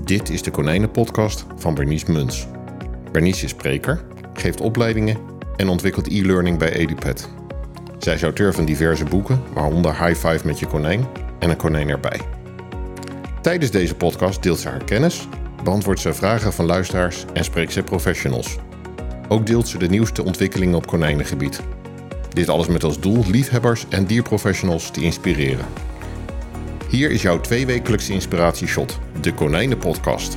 Dit is de Konijnenpodcast van Bernice Muns. Bernice is spreker, geeft opleidingen en ontwikkelt e-learning bij EduPet. Zij is auteur van diverse boeken, waaronder High Five met je konijn en een konijn erbij. Tijdens deze podcast deelt ze haar kennis, beantwoordt ze vragen van luisteraars en spreekt ze professionals. Ook deelt ze de nieuwste ontwikkelingen op konijnengebied. Dit alles met als doel liefhebbers en dierprofessionals te inspireren. Hier is jouw 2-wekelijkse inspiratieshot, de Konijnenpodcast.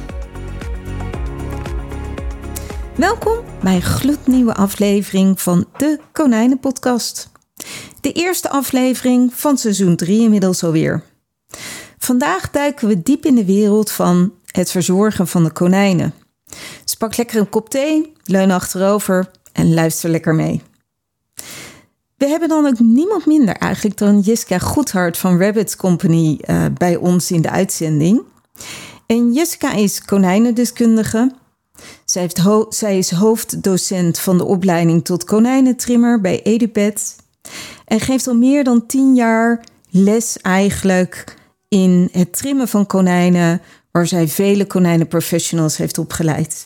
Welkom bij een gloednieuwe aflevering van de Konijnenpodcast. De eerste aflevering van seizoen 3 inmiddels alweer. Vandaag duiken we diep in de wereld van het verzorgen van de konijnen. Dus pak lekker een kop thee, leun achterover en luister lekker mee. We hebben dan ook niemand minder eigenlijk dan Jessica Goedhart van Rabbit Company bij ons in de uitzending. En Jessica is konijnendeskundige. Zij is hoofddocent van de opleiding tot konijnentrimmer bij EduPet. En geeft al meer dan 10 jaar les eigenlijk in het trimmen van waar zij vele konijnenprofessionals heeft opgeleid.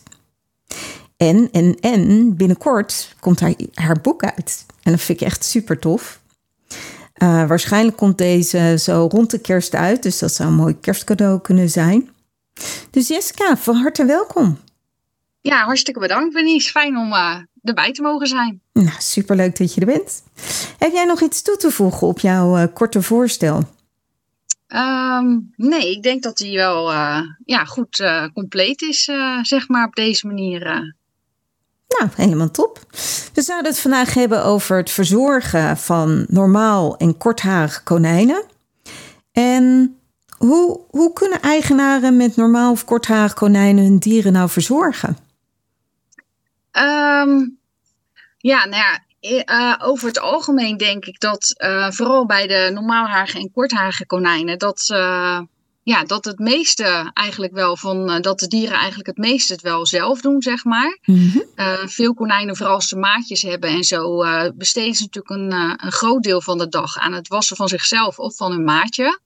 En binnenkort komt haar boek uit. En dat vind ik echt super tof. Waarschijnlijk komt deze zo rond de kerst uit. Dus dat zou een mooi kerstcadeau kunnen zijn. Dus Jessica, van harte welkom. Ja, hartstikke bedankt, Bernice. Fijn om erbij te mogen zijn. Nou, superleuk dat je er bent. Heb jij nog iets toe te voegen op jouw korte voorstel? Nee, ik denk dat die wel goed compleet is, zeg maar, op deze manier. Nou, helemaal top. We zouden het vandaag hebben over het verzorgen van normaal en kortharige konijnen. En hoe kunnen eigenaren met normaal of kortharige konijnen hun dieren nou verzorgen? Over het algemeen denk ik dat vooral bij de normaalharige en kortharige konijnen dat het meeste eigenlijk wel dat de dieren eigenlijk het meeste het wel zelf doen, zeg maar. Mm-hmm. Veel konijnen, vooral als ze maatjes hebben en zo, besteden ze natuurlijk een groot deel van de dag aan het wassen van zichzelf of van hun maatje.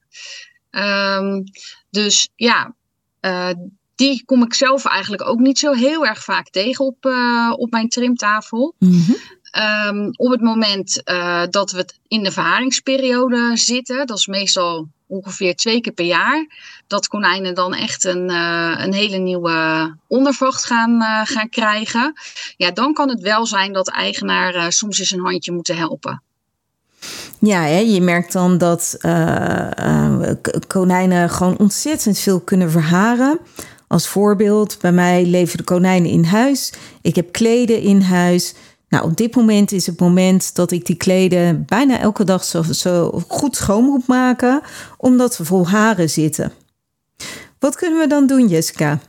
Die kom ik zelf eigenlijk ook niet zo heel erg vaak tegen op mijn trimtafel. Mm-hmm. Op het moment dat we in de verharingsperiode zitten, dat is meestal ongeveer 2 keer per jaar, dat konijnen dan echt een hele nieuwe ondervacht gaan krijgen. Ja, dan kan het wel zijn dat de eigenaar soms eens een handje moet helpen. Ja, je merkt dan dat konijnen gewoon ontzettend veel kunnen verharen. Als voorbeeld, bij mij leven de konijnen in huis. Ik heb kleden in huis. Nou, op dit moment is het moment dat ik die kleden bijna elke dag zo goed schoon moet maken, omdat ze vol haren zitten. Wat kunnen we dan doen, Jessica?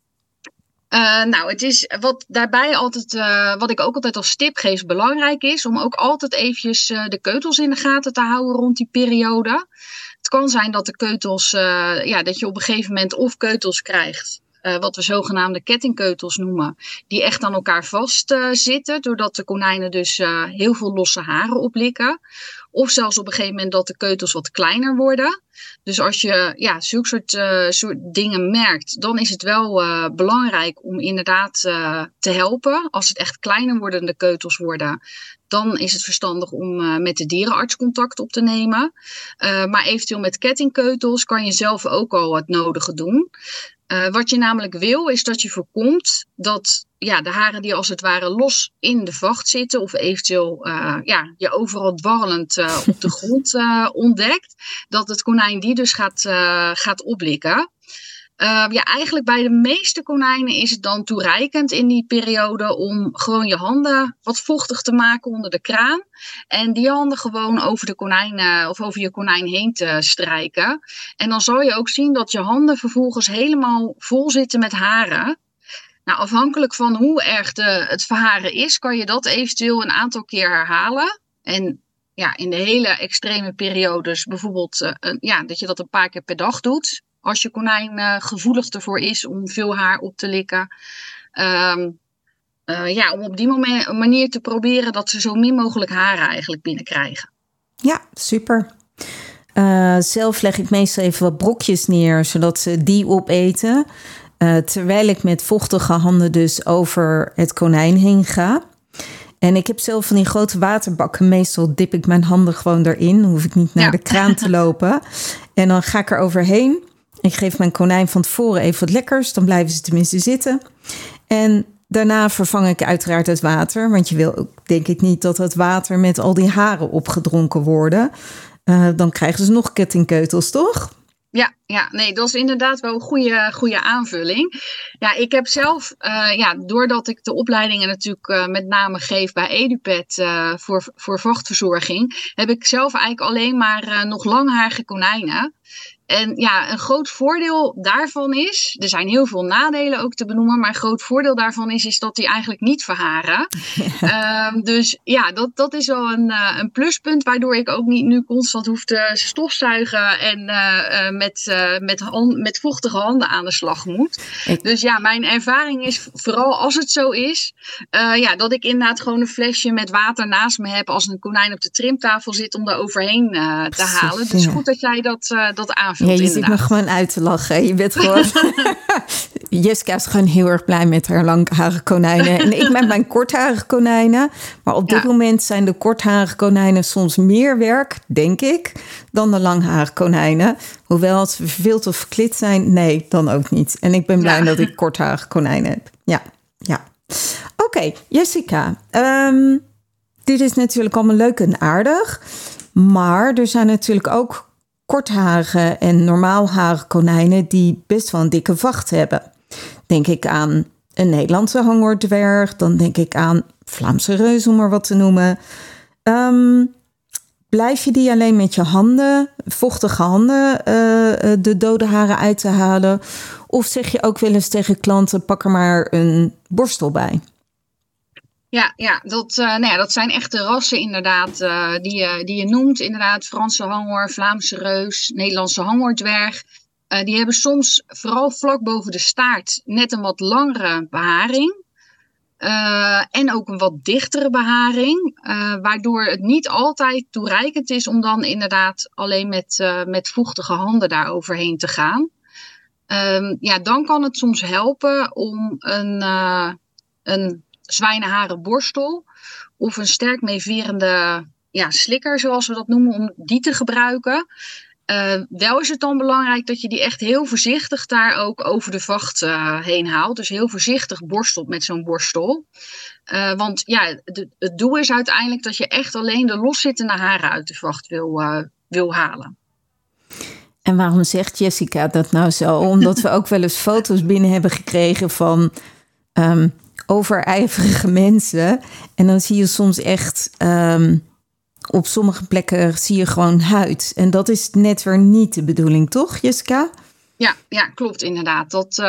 Het is wat daarbij altijd, wat ik ook altijd als tip geef, belangrijk is om ook altijd eventjes de keutels in de gaten te houden rond die periode. Het kan zijn dat de keutels, dat je op een gegeven moment of keutels krijgt, wat we zogenaamde kettingkeutels noemen, die echt aan elkaar vast zitten, doordat de konijnen dus heel veel losse haren oplikken. Of zelfs op een gegeven moment dat de keutels wat kleiner worden. Dus als je zulke soort dingen merkt, dan is het wel belangrijk om inderdaad te helpen. Als het echt kleiner wordende keutels worden, dan is het verstandig om met de dierenarts contact op te nemen. Maar eventueel met kettingkeutels kan je zelf ook al het nodige doen. Wat je namelijk wil, is dat je voorkomt dat de haren die als het ware los in de vacht zitten, of eventueel je overal dwarrelend op de grond ontdekt, dat het konijn die dus gaat oplikken. Eigenlijk bij de meeste konijnen is het dan toereikend in die periode om gewoon je handen wat vochtig te maken onder de kraan. En die handen gewoon over de konijn of over je konijn heen te strijken. En dan zal je ook zien dat je handen vervolgens helemaal vol zitten met haren. Nou, afhankelijk van hoe erg het verharen is, kan je dat eventueel een aantal keer herhalen. En in de hele extreme periodes bijvoorbeeld dat je dat een paar keer per dag doet. Als je konijn gevoelig ervoor is om veel haar op te likken. Om op die manier te proberen dat ze zo min mogelijk haren eigenlijk binnenkrijgen. Ja, super. Zelf leg ik meestal even wat brokjes neer, zodat ze die opeten. Terwijl ik met vochtige handen dus over het konijn heen ga. En ik heb zelf van die grote waterbakken. Meestal dip ik mijn handen gewoon erin. Dan hoef ik niet naar de kraan te lopen. En dan ga ik er overheen. Ik geef mijn konijn van tevoren even wat lekkers. Dan blijven ze tenminste zitten. En daarna vervang ik uiteraard het water. Want je wil ook, denk ik niet, dat het water met al die haren opgedronken worden. Dan krijgen ze nog kettingkeutels, toch? Ja, nee, dat is inderdaad wel een goede aanvulling. Ja, ik heb zelf, doordat ik de opleidingen natuurlijk met name geef bij EduPet voor vachtverzorging, heb ik zelf eigenlijk alleen maar nog langharige konijnen. En ja, een groot voordeel daarvan is, er zijn heel veel nadelen ook te benoemen, maar een groot voordeel daarvan is dat die eigenlijk niet verharen. Dus ja, dat is wel een pluspunt, waardoor ik ook niet nu constant hoef te stofzuigen en met vochtige handen aan de slag moet. Dus ja, mijn ervaring is vooral als het zo is, dat ik inderdaad gewoon een flesje met water naast me heb als een konijn op de trimtafel zit om daar overheen te halen. Dus goed dat jij dat aanvult. Ja, je zit me gewoon uit te lachen. Je bent gewoon... Jessica is gewoon heel erg blij met haar langharige konijnen. En ik met mijn kortharige konijnen. Maar op dit moment zijn de kortharige konijnen soms meer werk, denk ik, dan de langharige konijnen. Hoewel als we verveeld of verklit zijn, nee, dan ook niet. En ik ben blij dat ik kortharige konijnen heb. Ja. Oké, Jessica. Dit is natuurlijk allemaal leuk en aardig. Maar er zijn natuurlijk ook kortharige en normaalharige konijnen die best wel een dikke vacht hebben. Denk ik aan een Nederlandse hangoordwerg, dan denk ik aan Vlaamse reus, om maar wat te noemen. Blijf je die alleen met je handen, vochtige handen, de dode haren uit te halen? Of zeg je ook wel eens tegen klanten, pak er maar een borstel bij? Ja, dat zijn echte rassen inderdaad die je noemt. Inderdaad, Franse hangoor, Vlaamse reus, Nederlandse hangoordwerg. Die hebben soms, vooral vlak boven de staart, net een wat langere beharing. En ook een wat dichtere beharing. Waardoor het niet altijd toereikend is om dan inderdaad alleen met vochtige handen daar overheen te gaan. Dan kan het soms helpen om een zwijnenharen borstel of een sterk meeverende slikker, zoals we dat noemen, om die te gebruiken. Wel is het dan belangrijk dat je die echt heel voorzichtig daar ook over de vacht heen haalt. Dus heel voorzichtig borstelt met zo'n borstel. Want het doel is uiteindelijk dat je echt alleen de loszittende haren uit de vacht wil halen. En waarom zegt Jessica dat nou zo? Omdat we ook wel eens foto's binnen hebben gekregen van overijverige mensen. En dan zie je soms echt op sommige plekken zie je gewoon huid. En dat is net weer niet de bedoeling, toch, Jessica? Ja, klopt inderdaad.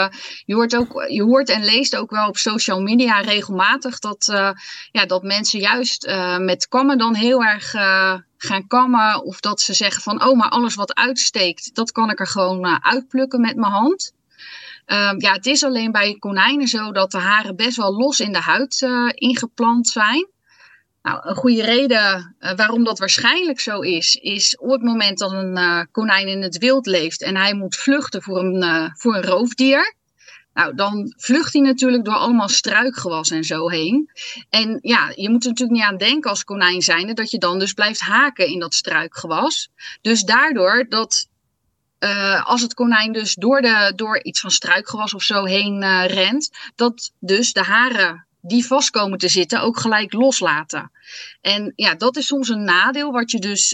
Je hoort en leest ook wel op social media regelmatig dat mensen juist met kammen dan heel erg gaan kammen. Of dat ze zeggen van, maar alles wat uitsteekt, dat kan ik er gewoon uitplukken met mijn hand. Het is alleen bij konijnen zo dat de haren best wel los in de huid ingeplant zijn. Nou, een goede reden waarom dat waarschijnlijk zo is op het moment dat een konijn in het wild leeft en hij moet vluchten voor een roofdier. Nou, dan vlucht hij natuurlijk door allemaal struikgewas en zo heen. En ja, je moet er natuurlijk niet aan denken als konijn zijnde dat je dan dus blijft haken in dat struikgewas. Dus daardoor dat als het konijn dus door iets van struikgewas of zo heen rent, dat dus de haren die vast komen te zitten ook gelijk loslaten. En ja, dat is soms een nadeel wat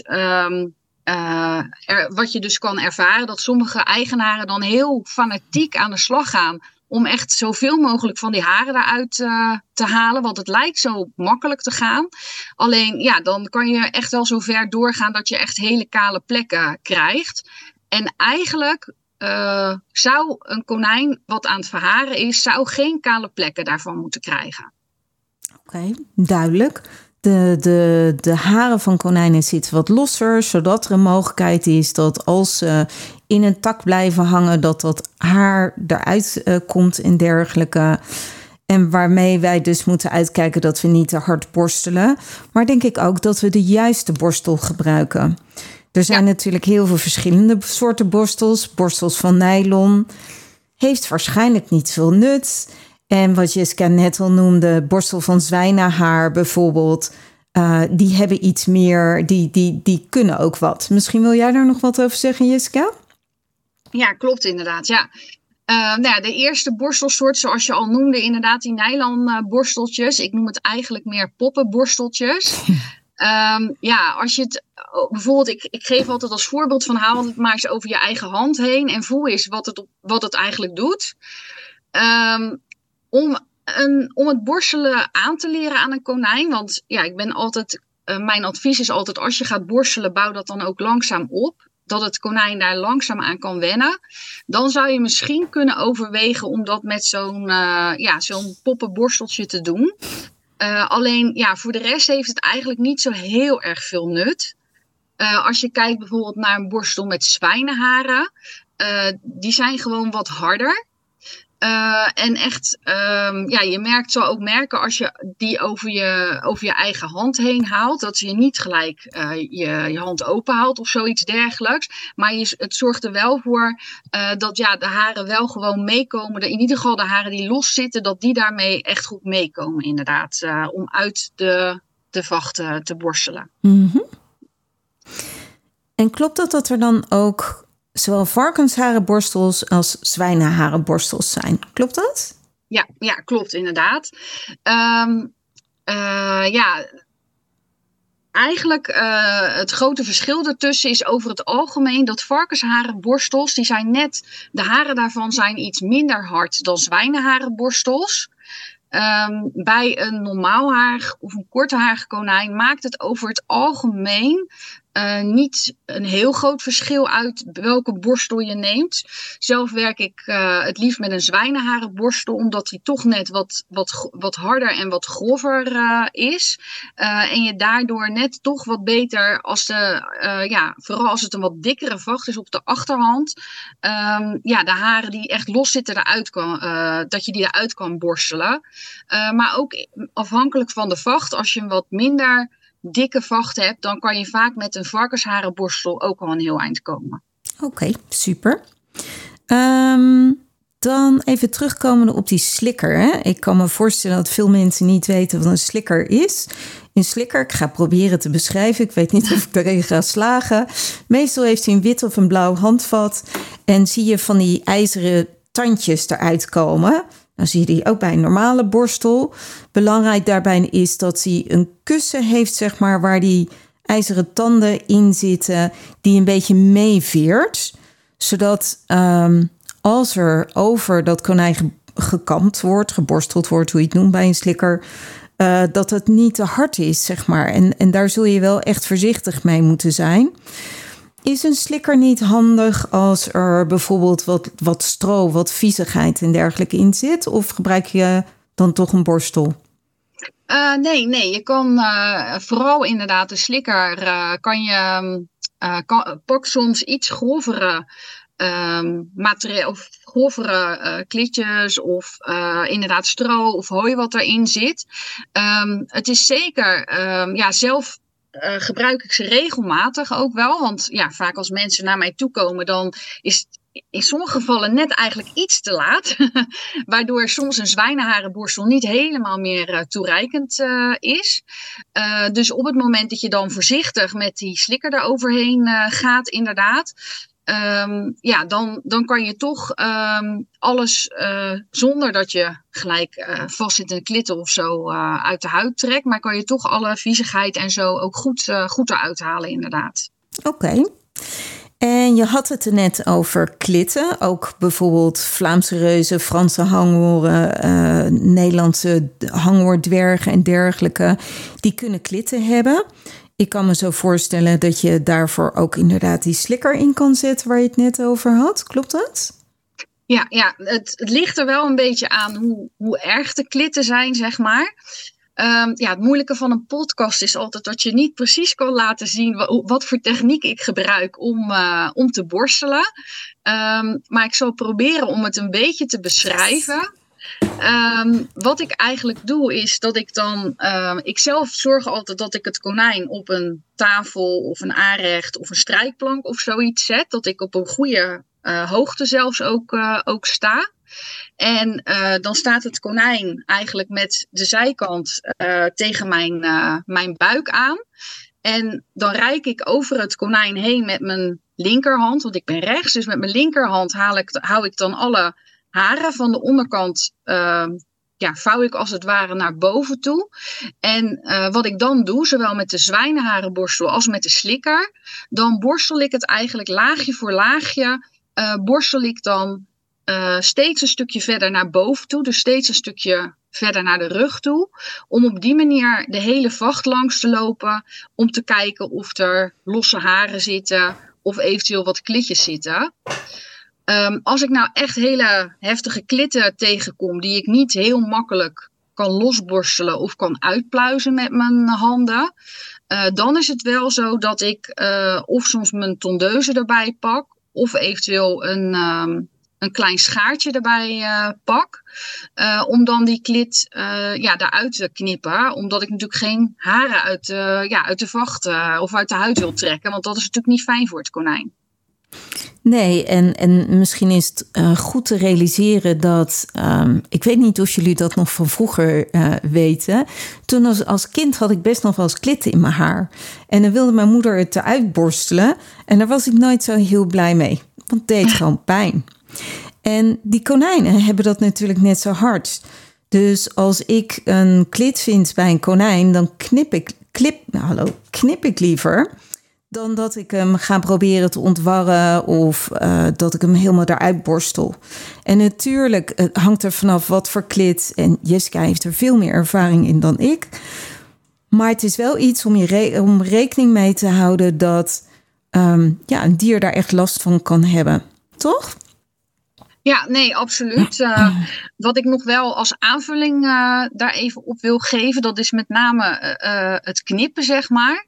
je dus kan ervaren, dat sommige eigenaren dan heel fanatiek aan de slag gaan om echt zoveel mogelijk van die haren daaruit te halen, want het lijkt zo makkelijk te gaan. Alleen dan kan je echt wel zo ver doorgaan dat je echt hele kale plekken krijgt. En eigenlijk zou een konijn wat aan het verharen is, zou geen kale plekken daarvan moeten krijgen. Oké, duidelijk. De haren van konijnen zitten wat losser, zodat er een mogelijkheid is dat als ze in een tak blijven hangen, dat haar eruit komt en dergelijke. En waarmee wij dus moeten uitkijken dat we niet te hard borstelen. Maar denk ik ook dat we de juiste borstel gebruiken. Er zijn natuurlijk heel veel verschillende soorten borstels. Borstels van nylon. heeft waarschijnlijk niet veel nut. En wat Jessica net al noemde, borstel van zwijnenhaar bijvoorbeeld, die hebben iets meer, die kunnen ook wat. Misschien wil jij daar nog wat over zeggen, Jessica? Ja, klopt inderdaad, ja. De eerste borstelsoort, zoals je al noemde, inderdaad die nylon borsteltjes. Ik noem het eigenlijk meer poppenborsteltjes. Als je het bijvoorbeeld, ik geef altijd als voorbeeld van haal het maar eens over je eigen hand heen en voel eens wat het eigenlijk doet. Om het borstelen aan te leren aan een konijn, want ik ben altijd, mijn advies is altijd als je gaat borstelen, bouw dat dan ook langzaam op. Dat het konijn daar langzaam aan kan wennen. Dan zou je misschien kunnen overwegen om dat met zo'n poppenborsteltje te doen. Alleen voor de rest heeft het eigenlijk niet zo heel erg veel nut. Als je kijkt bijvoorbeeld naar een borstel met zwijnenharen. Die zijn gewoon wat harder. En echt, je zal ook merken als je die over je eigen hand heen haalt, dat je niet gelijk je hand open haalt of zoiets dergelijks. Maar het zorgt er wel voor dat de haren wel gewoon meekomen. In ieder geval de haren die los zitten, dat die daarmee echt goed meekomen inderdaad. Om uit de vacht te borstelen. Mm-hmm. En klopt dat er dan ook zowel varkensharenborstels als zwijnenharenborstels zijn? Klopt dat? Ja, klopt inderdaad. Eigenlijk het grote verschil ertussen is over het algemeen dat varkensharenborstels, de haren daarvan zijn iets minder hard dan zwijnenharenborstels. Bij een normaalharig of een kortharig konijn maakt het over het algemeen niet een heel groot verschil uit welke borstel je neemt. Zelf werk ik het liefst met een zwijnenharenborstel, omdat die toch net wat harder en wat grover is. En je daardoor net toch wat beter, vooral als het een wat dikkere vacht is op de achterhand, de haren die echt los zitten dat je die eruit kan borstelen. Maar ook afhankelijk van de vacht, als je een wat minder dikke vacht hebt, dan kan je vaak met een varkensharenborstel ook al een heel eind komen. Oké, super. Dan even terugkomen op die slikker. Hè? Ik kan me voorstellen dat veel mensen niet weten wat een slikker is. Een slikker, ik ga proberen te beschrijven. Ik weet niet of ik erin ga slagen. Meestal heeft hij een wit of een blauw handvat. En zie je van die ijzeren tandjes eruit komen. Dan zie je die ook bij een normale borstel. Belangrijk daarbij is dat hij een kussen heeft, zeg maar, waar die ijzeren tanden in zitten, die een beetje meeveert. Zodat als er over dat konijn gekamd wordt, geborsteld wordt, hoe je het noemt bij een slikker, dat het niet te hard is, zeg maar. En daar zul je wel echt voorzichtig mee moeten zijn. Is een slikker niet handig als er bijvoorbeeld wat stro, wat viezigheid en dergelijke in zit? Of gebruik je dan toch een borstel? Nee. Je kan vooral inderdaad de slikker, pak soms iets grovere materiaal of grovere klitjes of inderdaad stro of hooi wat erin zit. Het is zeker, zelf gebruik ik ze regelmatig ook wel. Want vaak als mensen naar mij toe komen, dan is het in sommige gevallen net eigenlijk iets te laat. Waardoor soms een zwijnenharenborstel niet helemaal meer toereikend is. Dus op het moment dat je dan voorzichtig met die slikker eroverheen gaat inderdaad. Dan kan je toch alles zonder dat je gelijk vast zit in een klitten of zo uit de huid trekt. Maar kan je toch alle viezigheid en zo ook goed eruit halen inderdaad. Oké. En je had het er net over klitten. Ook bijvoorbeeld Vlaamse reuzen, Franse hangoren, Nederlandse hangoordwergen en dergelijke. Die kunnen klitten hebben. Ik kan me zo voorstellen dat je daarvoor ook inderdaad die slikker in kan zetten waar je het net over had. Klopt dat? Ja, het ligt er wel een beetje aan hoe erg de klitten zijn, zeg maar. Het moeilijke van een podcast is altijd dat je niet precies kan laten zien wat voor techniek ik gebruik om te borstelen. Maar ik zal proberen om het een beetje te beschrijven. Wat ik eigenlijk doe is dat ik dan, ik zelf zorg altijd dat ik het konijn op een tafel of een aanrecht of een strijkplank of zoiets zet. Dat ik op een goede hoogte zelfs ook sta. En dan staat het konijn eigenlijk met de zijkant tegen mijn buik aan. En dan reik ik over het konijn heen met mijn linkerhand, want ik ben rechts. Dus met mijn linkerhand hou ik dan alle haren van de onderkant, vouw ik als het ware naar boven toe. En wat ik dan doe, zowel met de zwijnenharenborstel als met de slikker, dan borstel ik het eigenlijk laagje voor laagje, borstel ik dan steeds een stukje verder naar boven toe, dus steeds een stukje verder naar de rug toe, om op die manier de hele vacht langs te lopen, om te kijken of er losse haren zitten of eventueel wat klitjes zitten. Als ik nou echt hele heftige klitten tegenkom die ik niet heel makkelijk kan losborstelen of kan uitpluizen met mijn handen, dan is het wel zo dat ik of soms mijn tondeuze erbij pak of eventueel een klein schaartje erbij pak. Om dan die klit eruit te knippen. Omdat ik natuurlijk geen haren uit de vacht of uit de huid wil trekken. Want dat is natuurlijk niet fijn voor het konijn. Nee, en misschien is het goed te realiseren dat, ik weet niet of jullie dat nog van vroeger weten. Toen als kind had ik best nog wel eens klitten in mijn haar. En dan wilde mijn moeder het eruit borstelen. En daar was ik nooit zo heel blij mee. Want het deed gewoon pijn. En die konijnen hebben dat natuurlijk net zo hard. Dus als ik een klit vind bij een konijn, dan knip ik liever dan dat ik hem ga proberen te ontwarren of dat ik hem helemaal eruit borstel. En natuurlijk, het hangt er vanaf wat voor klit. En Jessica heeft er veel meer ervaring in dan ik. Maar het is wel iets om rekening mee te houden dat een dier daar echt last van kan hebben. Toch? Ja, nee, absoluut. Wat ik nog wel als aanvulling daar even op wil geven, dat is met name het knippen, zeg maar.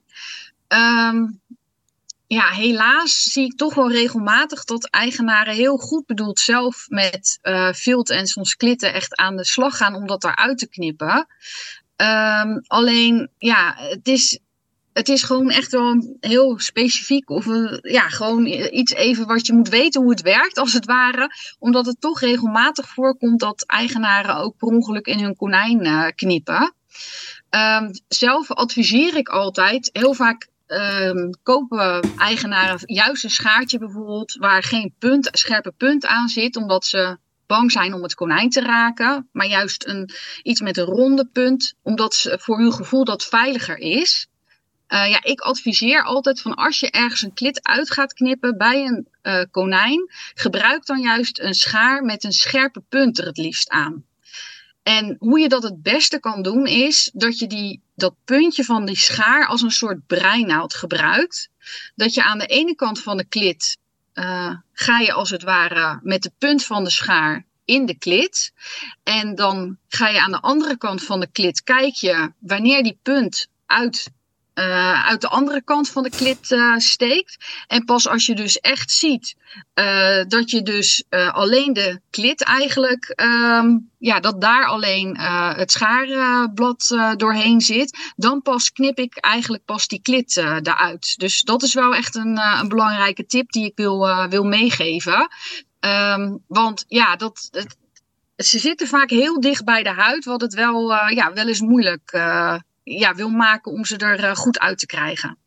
Helaas zie ik toch wel regelmatig dat eigenaren heel goed bedoeld zelf met vilt en soms klitten echt aan de slag gaan om dat eruit te knippen. Alleen, het is gewoon echt wel heel specifiek of gewoon iets even wat je moet weten hoe het werkt als het ware. Omdat het toch regelmatig voorkomt dat eigenaren ook per ongeluk in hun konijn knippen. Zelf adviseer ik altijd, heel vaak kopen eigenaren juist een schaartje bijvoorbeeld waar geen scherpe punt aan zit, omdat ze bang zijn om het konijn te raken. Maar juist iets met een ronde punt, omdat voor hun gevoel dat veiliger is. Ik adviseer altijd van als je ergens een klit uit gaat knippen bij een konijn, gebruik dan juist een schaar met een scherpe punt er het liefst aan. En hoe je dat het beste kan doen is dat je dat puntje van die schaar als een soort breinaald gebruikt. Dat je aan de ene kant van de klit ga je als het ware met de punt van de schaar in de klit. En dan ga je aan de andere kant van de klit, kijk je wanneer die punt uit de andere kant van de klit steekt. En pas als je dus echt ziet dat je dus alleen de klit eigenlijk, dat daar alleen het schaarblad doorheen zit, dan pas knip ik eigenlijk pas die klit eruit. Dus dat is wel echt een belangrijke tip die ik wil meegeven. Want ze zitten vaak heel dicht bij de huid, wat het wel eens moeilijk wil maken om ze er goed uit te krijgen.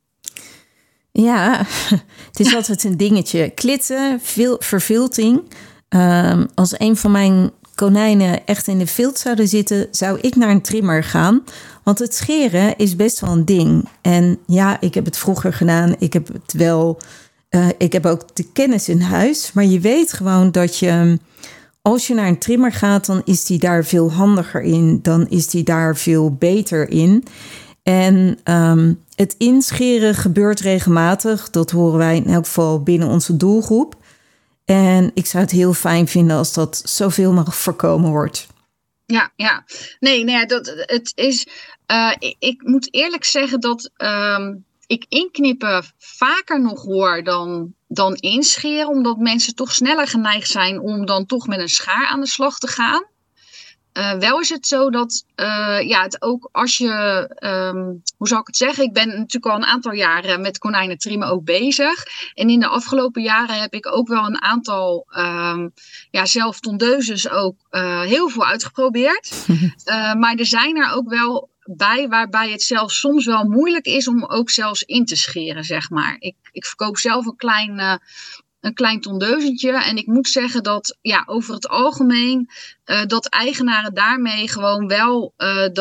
Ja, het is altijd een dingetje. Klitten, vervilting. Als een van mijn konijnen echt in de vilt zouden zitten, zou ik naar een trimmer gaan. Want het scheren is best wel een ding. En ja, ik heb het vroeger gedaan. Ik heb ook de kennis in huis. Maar je weet gewoon dat je, als je naar een trimmer gaat, dan is die daar veel handiger in. Dan is die daar veel beter in. En het inscheren gebeurt regelmatig. Dat horen wij in elk geval binnen onze doelgroep. En ik zou het heel fijn vinden als dat zoveel mogelijk voorkomen wordt. Ja. Nee, het is. Ik moet eerlijk zeggen dat ik inknippen vaker nog hoor dan inscheren. Omdat mensen toch sneller geneigd zijn om dan toch met een schaar aan de slag te gaan. Wel is het zo dat het ook als je, hoe zal ik het zeggen? Ik ben natuurlijk al een aantal jaren met konijnentrimmen ook bezig. En in de afgelopen jaren heb ik ook wel een aantal zelf tondeuses ook heel veel uitgeprobeerd. Maar er zijn er ook wel bij waarbij het zelfs soms wel moeilijk is om ook zelfs in te scheren, zeg maar. Ik verkoop zelf een klein tondeuzentje. En ik moet zeggen dat over het algemeen dat eigenaren daarmee gewoon wel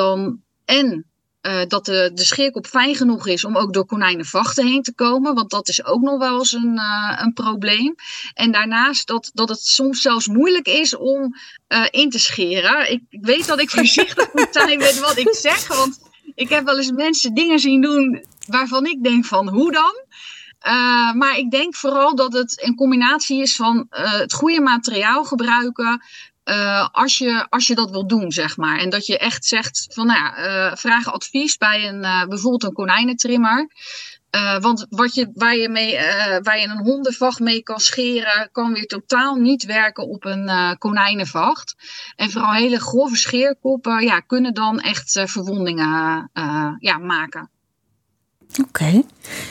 dat de scheerkop fijn genoeg is om ook door konijnenvachten heen te komen. Want dat is ook nog wel eens een probleem. En daarnaast dat het soms zelfs moeilijk is om in te scheren. Ik weet dat ik voorzichtig moet zijn met wat ik zeg. Want ik heb wel eens mensen dingen zien doen waarvan ik denk van hoe dan? Maar ik denk vooral dat het een combinatie is van het goede materiaal gebruiken als je dat wil doen, zeg maar. En dat je echt zegt van vraag advies bij bijvoorbeeld een konijnentrimmer. Want waar je een hondenvacht mee kan scheren, kan weer totaal niet werken op een konijnenvacht. En vooral hele grove scheerkoppen kunnen dan echt verwondingen maken. Oké.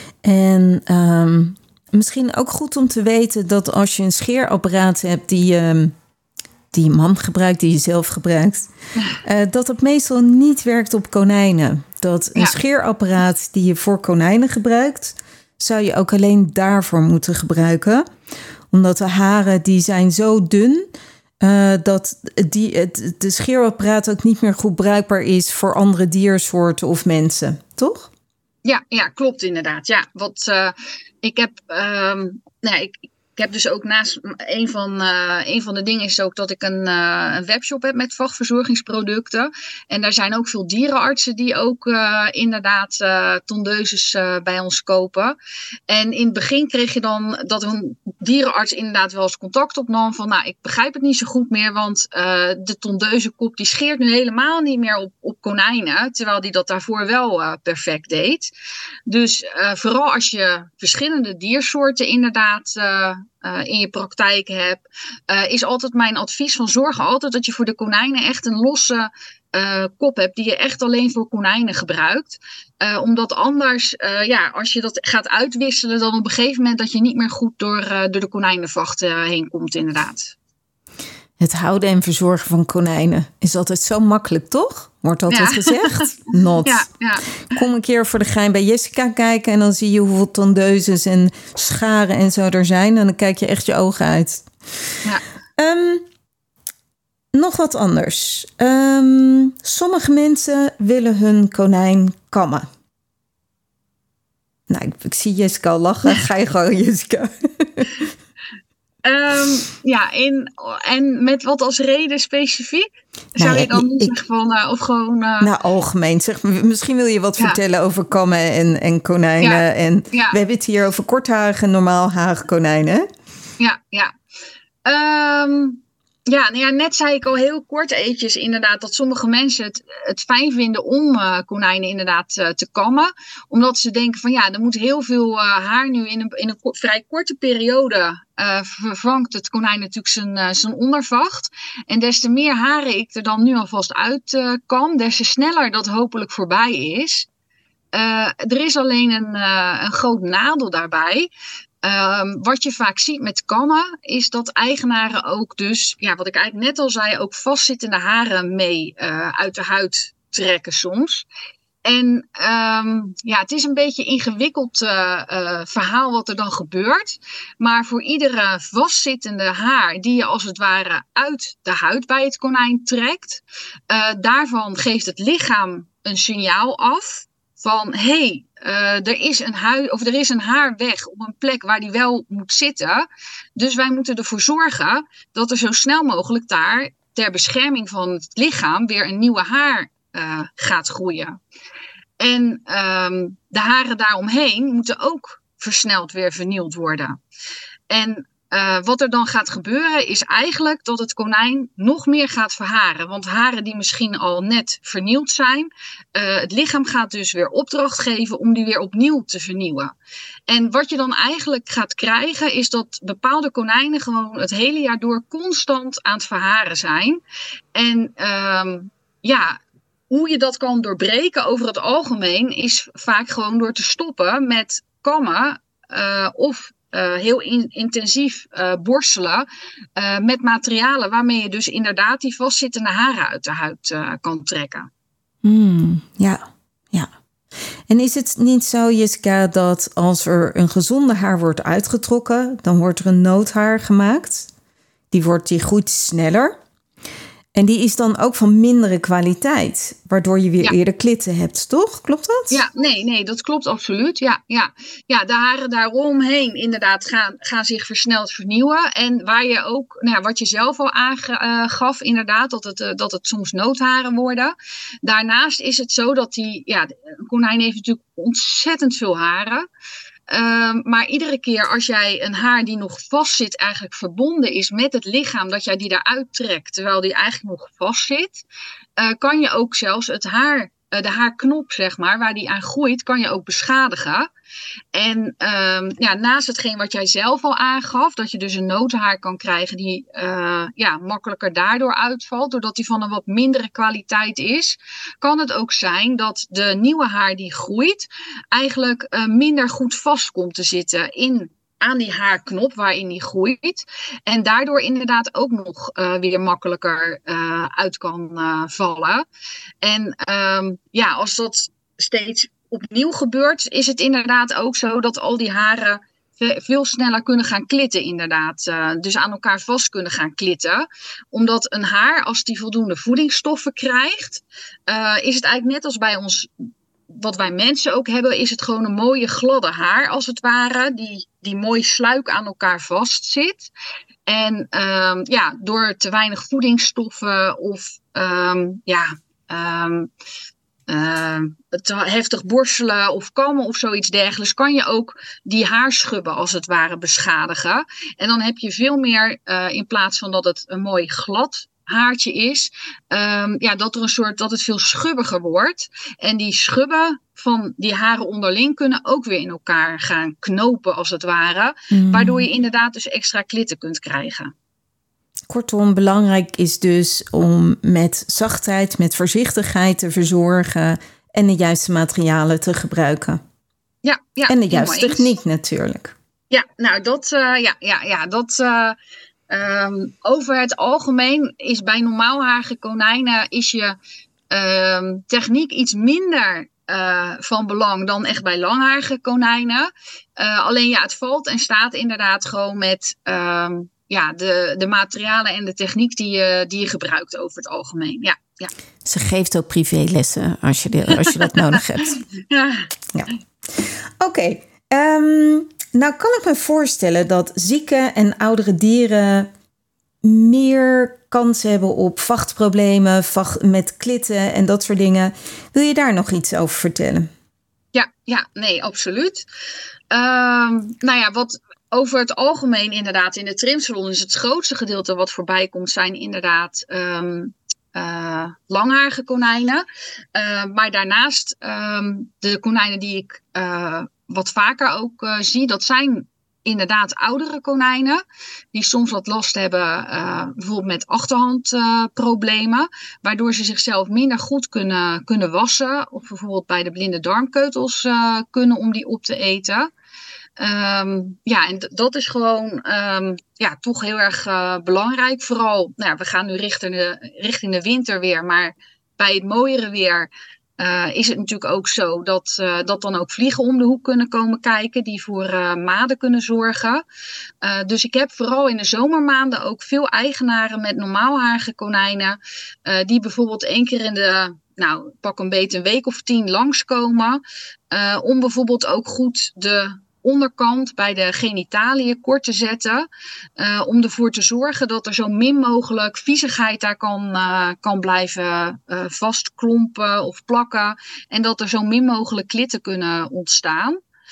En misschien ook goed om te weten dat als je een scheerapparaat hebt die je man gebruikt, die je zelf gebruikt, dat het meestal niet werkt op konijnen. Dat een scheerapparaat die je voor konijnen gebruikt, zou je ook alleen daarvoor moeten gebruiken. Omdat de haren die zijn zo dun dat de scheerapparaat ook niet meer goed bruikbaar is voor andere diersoorten of mensen, toch? Ja, klopt inderdaad. Ja, wat ik heb, ik heb dus ook naast een van de dingen is ook dat ik een webshop heb met vachtverzorgingsproducten. En daar zijn ook veel dierenartsen die ook inderdaad tondeuses bij ons kopen. En in het begin kreeg je dan dat een dierenarts inderdaad wel eens contact opnam van ik begrijp het niet zo goed meer, want de tondeuzenkop die scheert nu helemaal niet meer op konijnen, terwijl die dat daarvoor wel perfect deed. Dus vooral als je verschillende diersoorten inderdaad in je praktijk hebt, is altijd mijn advies van zorg altijd dat je voor de konijnen echt een losse kop hebt die je echt alleen voor konijnen gebruikt. Omdat anders, als je dat gaat uitwisselen, dan op een gegeven moment dat je niet meer goed door de konijnenvacht heen komt inderdaad. Het houden en verzorgen van konijnen is altijd zo makkelijk, toch? Wordt altijd gezegd. Not. Ja. Kom een keer voor de gein bij Jessica kijken en dan zie je hoeveel tondeuses en scharen en zo er zijn. En dan kijk je echt je ogen uit. Ja. Nog wat anders. Sommige mensen willen hun konijn kammen. Nou, ik zie Jessica al lachen. Ga je gewoon, Jessica. En met wat als reden specifiek? Zou je dan niet zeggen van, of gewoon... Nou, algemeen. Zeg, misschien wil je wat vertellen over kammen en konijnen. Ja. En we hebben het hier over kortharige, normaalharige konijnen. Ja. Net zei ik al heel kort eventjes inderdaad dat sommige mensen het fijn vinden om konijnen inderdaad te kammen. Omdat ze denken van er moet heel veel haar nu in een vrij korte periode vervangt het konijn natuurlijk zijn ondervacht. En des te meer haren ik er dan nu alvast uit kam, des te sneller dat hopelijk voorbij is. Er is alleen een groot nadeel daarbij. Wat je vaak ziet met kammen is dat eigenaren ook dus, wat ik eigenlijk net al zei, ook vastzittende haren mee uit de huid trekken soms. En het is een beetje een ingewikkeld verhaal wat er dan gebeurt. Maar voor iedere vastzittende haar die je als het ware uit de huid bij het konijn trekt, daarvan geeft het lichaam een signaal af van er is een haar weg op een plek waar die wel moet zitten. Dus wij moeten ervoor zorgen dat er zo snel mogelijk daar ter bescherming van het lichaam weer een nieuwe haar gaat groeien. En de haren daaromheen moeten ook versneld weer vernield worden. En wat er dan gaat gebeuren is eigenlijk dat het konijn nog meer gaat verharen. Want haren die misschien al net vernieuwd zijn. Het lichaam gaat dus weer opdracht geven om die weer opnieuw te vernieuwen. En wat je dan eigenlijk gaat krijgen is dat bepaalde konijnen gewoon het hele jaar door constant aan het verharen zijn. En hoe je dat kan doorbreken over het algemeen is vaak gewoon door te stoppen met kammen of heel intensief borstelen met materialen waarmee je dus inderdaad die vastzittende haren uit de huid kan trekken. Ja. En is het niet zo, Jessica, dat als er een gezonde haar wordt uitgetrokken, dan wordt er een noodhaar gemaakt? Die groeit sneller. En die is dan ook van mindere kwaliteit, waardoor je weer eerder klitten hebt, toch? Klopt dat? Ja, nee, dat klopt absoluut. Ja, de haren daaromheen inderdaad gaan zich versneld vernieuwen. En waar je ook, wat je zelf al aangaf, inderdaad, dat het soms noodharen worden. Daarnaast is het zo dat een konijn heeft natuurlijk ontzettend veel haren. Maar iedere keer als jij een haar die nog vastzit eigenlijk verbonden is met het lichaam, dat jij die eruit trekt terwijl die eigenlijk nog vastzit, kan je ook zelfs de haarknop, zeg maar, waar die aan groeit, kan je ook beschadigen. En naast hetgeen wat jij zelf al aangaf, dat je dus een notenhaar kan krijgen die makkelijker daardoor uitvalt, doordat die van een wat mindere kwaliteit is, kan het ook zijn dat de nieuwe haar die groeit eigenlijk minder goed vast komt te zitten aan die haarknop waarin die groeit. En daardoor inderdaad ook nog weer makkelijker uit kan vallen. En als dat steeds opnieuw gebeurt, is het inderdaad ook zo dat al die haren veel sneller kunnen gaan klitten inderdaad. Dus aan elkaar vast kunnen gaan klitten. Omdat een haar, als die voldoende voedingsstoffen krijgt, is het eigenlijk net als bij ons, wat wij mensen ook hebben, is het gewoon een mooie gladde haar als het ware, die mooi sluik aan elkaar vastzit. En door te weinig voedingsstoffen of het heftig borstelen of kammen of zoiets dergelijks, kan je ook die haarschubben als het ware beschadigen. En dan heb je veel meer, in plaats van dat het een mooi glad haartje is, dat het veel schubbiger wordt. En die schubben van die haren onderling kunnen ook weer in elkaar gaan knopen als het ware. Waardoor je inderdaad dus extra klitten kunt krijgen. Kortom, belangrijk is dus om met zachtheid, met voorzichtigheid te verzorgen en de juiste materialen te gebruiken. Ja, en de juiste techniek natuurlijk. Ja, nou over het algemeen is bij normaalharige konijnen is je techniek iets minder van belang dan echt bij langharige konijnen. Alleen het valt en staat inderdaad gewoon met de materialen en de techniek die je gebruikt over het algemeen. Ja. Ze geeft ook privélessen als je dat nodig hebt. Ja. Oké. Nou kan ik me voorstellen dat zieke en oudere dieren meer kans hebben op vachtproblemen, met klitten en dat soort dingen. Wil je daar nog iets over vertellen? Nee, absoluut. Wat over het algemeen inderdaad in de trimsalon is het grootste gedeelte wat voorbij komt zijn inderdaad langharige konijnen. Maar daarnaast de konijnen die ik wat vaker ook zie, dat zijn inderdaad oudere konijnen die soms wat last hebben bijvoorbeeld met achterhandproblemen, waardoor ze zichzelf minder goed kunnen wassen of bijvoorbeeld bij de blinde darmkeutels kunnen om die op te eten. En dat is gewoon toch heel erg belangrijk. Vooral, we gaan nu richting de winter weer, maar bij het mooiere weer is het natuurlijk ook zo dat dan ook vliegen om de hoek kunnen komen kijken die voor maden kunnen zorgen. Dus ik heb vooral in de zomermaanden ook veel eigenaren met normaalharige konijnen die bijvoorbeeld 1 keer in de, pak een beetje een week of 10 langskomen. Om bijvoorbeeld ook goed de onderkant bij de genitaliën kort te zetten. Om ervoor te zorgen dat er zo min mogelijk viezigheid daar kan blijven vastklompen of plakken. En dat er zo min mogelijk klitten kunnen ontstaan.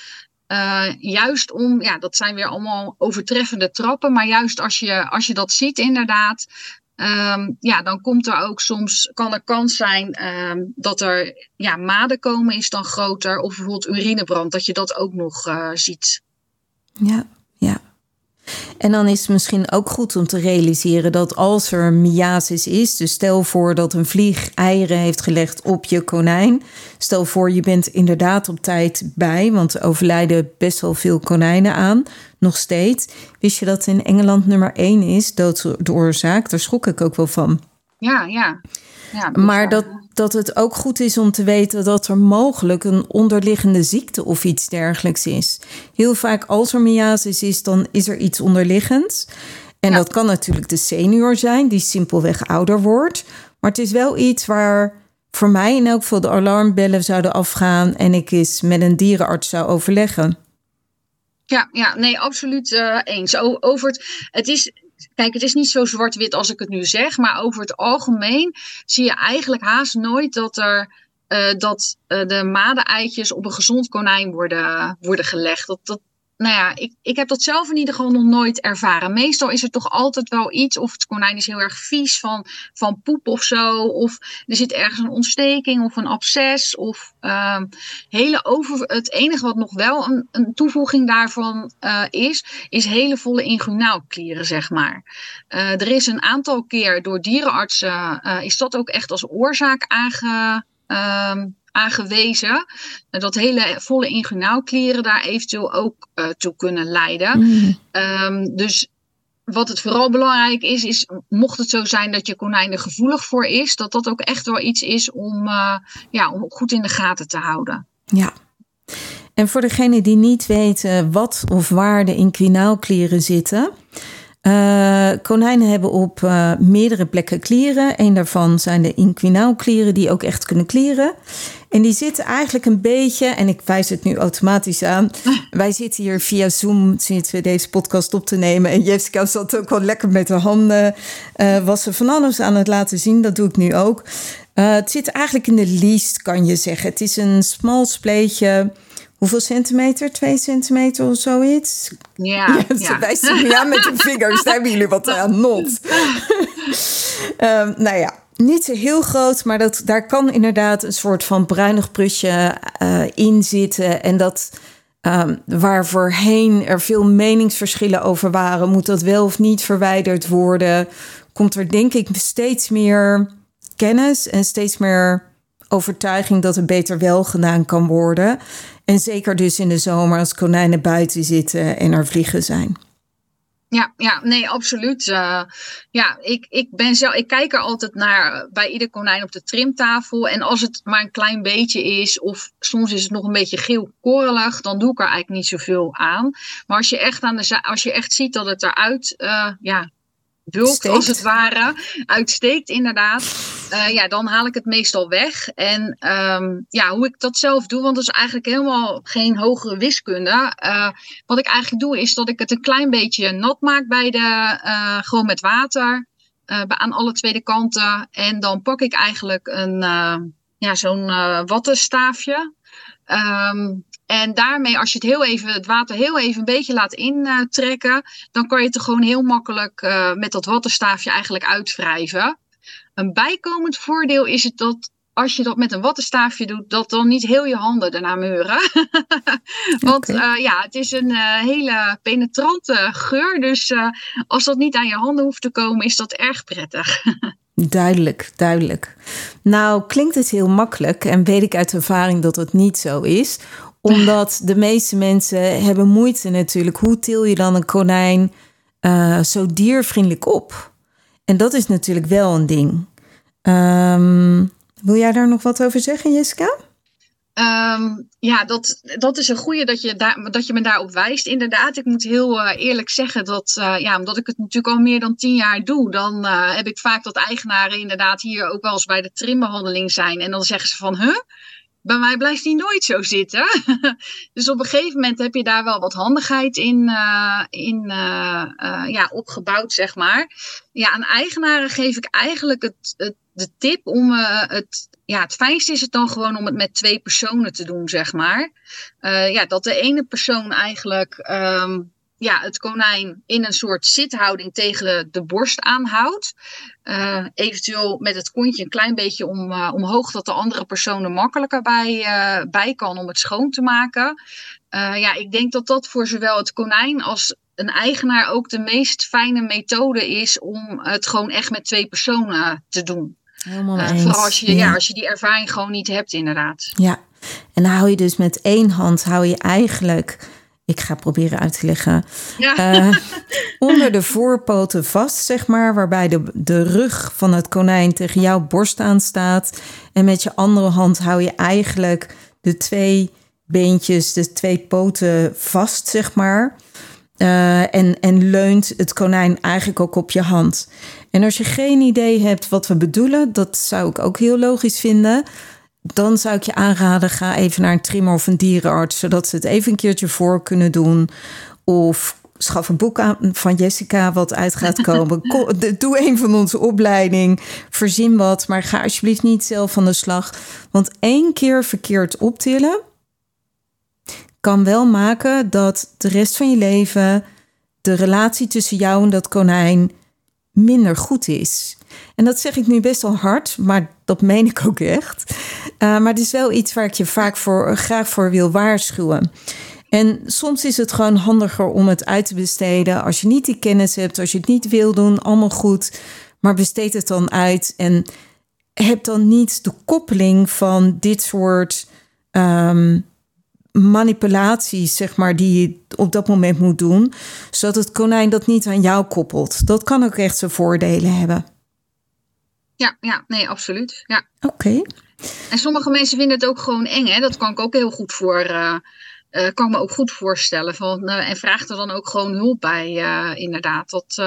Juist om, dat zijn weer allemaal overtreffende trappen. Maar juist als je dat ziet inderdaad. Dan komt er ook soms, kan er kans zijn dat er maden komen is dan groter. Of bijvoorbeeld urinebrand, dat je dat ook nog ziet. Ja. En dan is het misschien ook goed om te realiseren dat als er miasis is, dus stel voor dat een vlieg eieren heeft gelegd op je konijn. Stel voor je bent inderdaad op tijd bij, want er overlijden best wel veel konijnen aan, nog steeds. Wist je dat in Engeland nummer 1 is, doodsoorzaak? Daar schrok ik ook wel van. Ja, maar dat het ook goed is om te weten dat er mogelijk een onderliggende ziekte of iets dergelijks is. Heel vaak als er miasis is, dan is er iets onderliggends. En dat kan natuurlijk de senior zijn, die simpelweg ouder wordt. Maar het is wel iets waar voor mij in elk geval de alarmbellen zouden afgaan en ik eens met een dierenarts zou overleggen. Ja, nee, absoluut eens. Het is niet zo zwart-wit als ik het nu zeg, maar over het algemeen zie je eigenlijk haast nooit dat de maden-eitjes op een gezond konijn worden gelegd. Ik heb dat zelf in ieder geval nog nooit ervaren. Meestal is er toch altijd wel iets, of het konijn is heel erg vies van poep of zo, of er zit ergens een ontsteking of een absces. Het enige wat nog wel een toevoeging daarvan is hele volle inguinaalklieren, zeg maar. Er is een aantal keer door dierenartsen, is dat ook echt als oorzaak aangewezen. Dat hele volle inguinaalklieren daar eventueel ook toe kunnen leiden. Dus wat het vooral belangrijk is mocht het zo zijn dat je konijn er gevoelig voor is, dat ook echt wel iets is om goed in de gaten te houden. Ja. En voor degenen die niet weten wat of waar de inguinaalklieren zitten. Konijnen hebben op meerdere plekken klieren. Eén daarvan zijn de inguinaalklieren die ook echt kunnen klieren. En die zitten eigenlijk een beetje, en ik wijs het nu automatisch aan. Wij zitten hier via Zoom, zitten we deze podcast op te nemen. En Jessica zat ook wel lekker met haar handen. Was ze van alles aan het laten zien, dat doe ik nu ook. Het zit eigenlijk in de leest, kan je zeggen. Het is een smal spleetje. Hoeveel centimeter? 2 centimeter of zoiets? Ja. Ze wijst me aan met de vingers. Daar hebben jullie wat aan, not. Niet zo heel groot, maar daar kan inderdaad een soort van bruinig prusje in zitten. En dat waar voorheen er veel meningsverschillen over waren, moet dat wel of niet verwijderd worden? Komt er denk ik steeds meer kennis en steeds meer overtuiging dat het beter wel gedaan kan worden. En zeker dus in de zomer als konijnen buiten zitten en er vliegen zijn. Ja, nee, absoluut. Ik kijk er altijd naar bij ieder konijn op de trimtafel. En als het maar een klein beetje is, of soms is het nog een beetje geel-korrelig, dan doe ik er eigenlijk niet zoveel aan. Maar als je echt ziet dat het eruit bulkt, als het ware, uitsteekt inderdaad, dan haal ik het meestal weg. En hoe ik dat zelf doe, want dat is eigenlijk helemaal geen hogere wiskunde. Wat ik eigenlijk doe, is dat ik het een klein beetje nat maak gewoon met water, aan alle twee kanten. En dan pak ik eigenlijk zo'n wattenstaafje. En daarmee, als je het water heel even een beetje laat intrekken, dan kan je het er gewoon heel makkelijk met dat wattenstaafje eigenlijk uitwrijven. Een bijkomend voordeel is het dat als je dat met een wattenstaafje doet, dat dan niet heel je handen daarna meuren. Want het is een hele penetrante geur. Dus als dat niet aan je handen hoeft te komen, is dat erg prettig. Duidelijk. Nou, klinkt het heel makkelijk en weet ik uit ervaring dat het niet zo is. Omdat de meeste mensen hebben moeite natuurlijk. Hoe til je dan een konijn zo diervriendelijk op? En dat is natuurlijk wel een ding. Wil jij daar nog wat over zeggen, Jessica? Dat is een goeie dat je me daarop wijst. Inderdaad, ik moet heel eerlijk zeggen dat, omdat ik het natuurlijk al meer dan 10 jaar doe, dan heb ik vaak dat eigenaren inderdaad hier ook wel eens bij de trimbehandeling zijn. En dan zeggen ze van, bij mij blijft die nooit zo zitten. Dus op een gegeven moment heb je daar wel wat handigheid in opgebouwd, zeg maar. Ja, aan eigenaren geef ik eigenlijk de tip om het het fijnste is het dan gewoon om het met 2 personen te doen, zeg maar. Dat de ene persoon eigenlijk het konijn in een soort zithouding tegen de borst aanhoudt. Eventueel met het kontje een klein beetje omhoog, dat de andere persoon er makkelijker bij kan om het schoon te maken. Ik denk dat dat voor zowel het konijn als een eigenaar ook de meest fijne methode is om het gewoon echt met 2 personen te doen. Helemaal eens. Vooral als je die ervaring gewoon niet hebt, inderdaad. Ja, en dan hou je dus met 1 hand eigenlijk, ik ga proberen uit te leggen, onder de voorpoten vast, zeg maar, waarbij de rug van het konijn tegen jouw borst aanstaat. En met je andere hand hou je eigenlijk de 2 beentjes, de 2 poten vast, zeg maar. En leunt het konijn eigenlijk ook op je hand. En als je geen idee hebt wat we bedoelen, dat zou ik ook heel logisch vinden, dan zou ik je aanraden, ga even naar een trimmer of een dierenarts, zodat ze het even een keertje voor kunnen doen. Of schaf een boek aan van Jessica wat uit gaat komen. Doe een van onze opleiding, verzin wat, maar ga alsjeblieft niet zelf aan de slag. Want 1 keer verkeerd optillen kan wel maken dat de rest van je leven de relatie tussen jou en dat konijn minder goed is. En dat zeg ik nu best wel hard, maar dat meen ik ook echt. Maar het is wel iets waar ik je graag voor wil waarschuwen. En soms is het gewoon handiger om het uit te besteden. Als je niet die kennis hebt, als je het niet wil doen, allemaal goed. Maar besteed het dan uit en heb dan niet de koppeling van dit soort manipulaties, zeg maar, die je op dat moment moet doen, zodat het konijn dat niet aan jou koppelt. Dat kan ook echt zijn voordelen hebben. Ja, nee, absoluut. Ja. Oké. En sommige mensen vinden het ook gewoon eng, hè? Dat kan ik ook heel goed kan me ook goed voorstellen. En vraagt er dan ook gewoon hulp bij, inderdaad. Dat,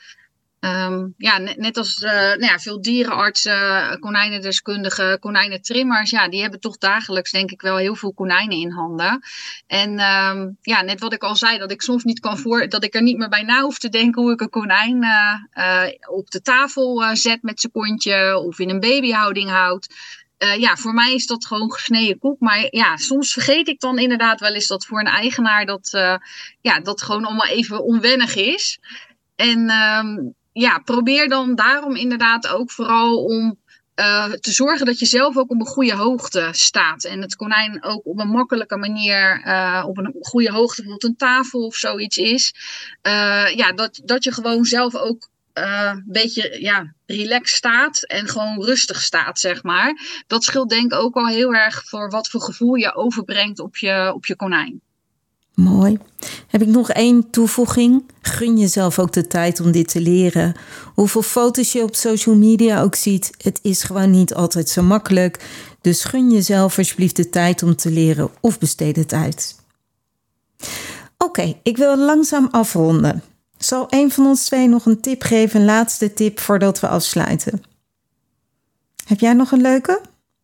net als veel dierenartsen, konijnendeskundigen, konijnentrimmers, die hebben toch dagelijks denk ik wel heel veel konijnen in handen. En net wat ik al zei, dat ik soms niet dat ik er niet meer bij na hoef te denken hoe ik een konijn op de tafel zet met zijn kontje of in een babyhouding houd. Voor mij is dat gewoon gesneden koek. Maar soms vergeet ik dan inderdaad wel eens dat voor een eigenaar dat gewoon allemaal even onwennig is. En probeer dan daarom inderdaad ook vooral om te zorgen dat je zelf ook op een goede hoogte staat. En het konijn ook op een makkelijke manier op een goede hoogte, bijvoorbeeld een tafel of zoiets is. Dat je gewoon zelf ook een beetje relaxed staat en gewoon rustig staat, zeg maar. Dat scheelt denk ik ook al heel erg voor wat voor gevoel je overbrengt op je konijn. Mooi. Heb ik nog 1 toevoeging? Gun jezelf ook de tijd om dit te leren. Hoeveel foto's je op social media ook ziet, het is gewoon niet altijd zo makkelijk. Dus gun jezelf alsjeblieft de tijd om te leren of besteed het uit. Oké, ik wil langzaam afronden. Zal een van ons 2 nog een tip geven, een laatste tip voordat we afsluiten? Heb jij nog een leuke?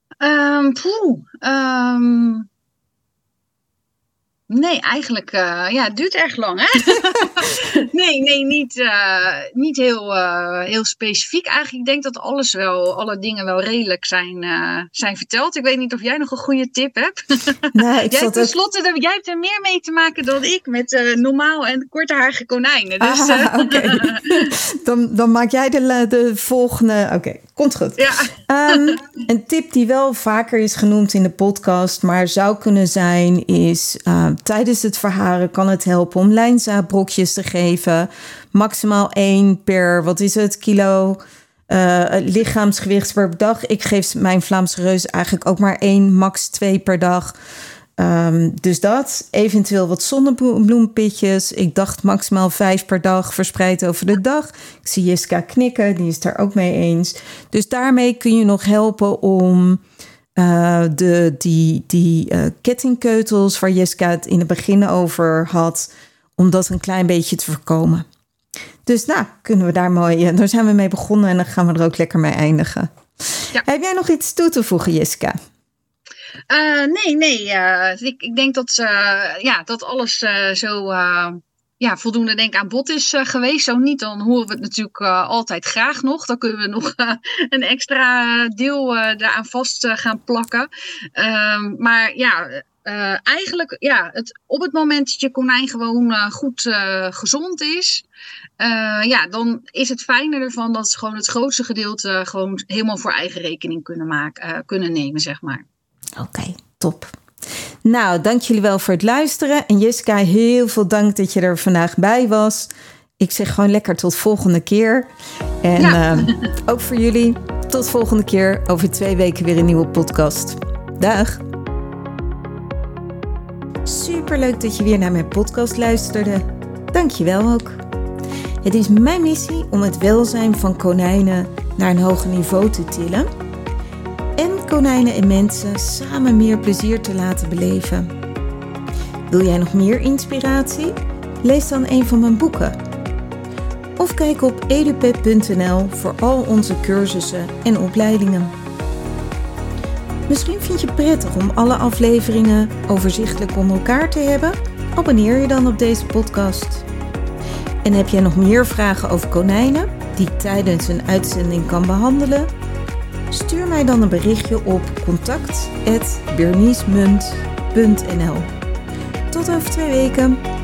Nee, eigenlijk, het duurt erg lang, hè? nee, niet heel specifiek. Eigenlijk, ik denk dat alle dingen wel redelijk zijn verteld. Ik weet niet of jij nog een goede tip hebt. Nee, jij hebt er meer mee te maken dan ik met normaal en kortharige konijnen. Dus, Oké. Dan maak jij de volgende. Oké, komt goed. Ja. Een tip die wel vaker is genoemd in de podcast, maar zou kunnen zijn, is tijdens het verharen kan het helpen om lijnzaadbrokjes te geven. Maximaal 1 per, kilo lichaamsgewicht per dag. Ik geef mijn Vlaamse reus eigenlijk ook maar 1, max 2 per dag. Dus dat. Eventueel wat zonnebloempitjes. Ik dacht maximaal 5 per dag verspreid over de dag. Ik zie Jessica knikken, die is het daar ook mee eens. Dus daarmee kun je nog helpen om die kettingkeutels waar Jessica het in het begin over had, om dat een klein beetje te voorkomen. Dus kunnen we daar zijn we mee begonnen en dan gaan we er ook lekker mee eindigen. Ja. Heb jij nog iets toe te voegen, Jessica? Nee. Ik denk dat alles voldoende denk ik aan bod is geweest. Zo niet, dan horen we het natuurlijk altijd graag nog. Dan kunnen we nog een extra deel daaraan vast gaan plakken. Eigenlijk, op het moment dat je konijn gewoon goed gezond is, dan is het fijner ervan dat ze gewoon het grootste gedeelte gewoon helemaal voor eigen rekening kunnen nemen, zeg maar. Oké, top. Nou, dank jullie wel voor het luisteren. En Jessica, heel veel dank dat je er vandaag bij was. Ik zeg gewoon lekker tot volgende keer. En ook voor jullie, tot volgende keer. Over 2 weken weer een nieuwe podcast. Dag. Superleuk dat je weer naar mijn podcast luisterde. Dank je wel ook. Het is mijn missie om het welzijn van konijnen naar een hoger niveau te tillen. En konijnen en mensen samen meer plezier te laten beleven. Wil jij nog meer inspiratie? Lees dan een van mijn boeken. Of kijk op edupet.nl voor al onze cursussen en opleidingen. Misschien vind je het prettig om alle afleveringen overzichtelijk onder elkaar te hebben? Abonneer je dan op deze podcast. En heb jij nog meer vragen over konijnen die ik tijdens een uitzending kan behandelen? Stuur mij dan een berichtje op contact@bernicemunt.nl. Tot over 2 weken.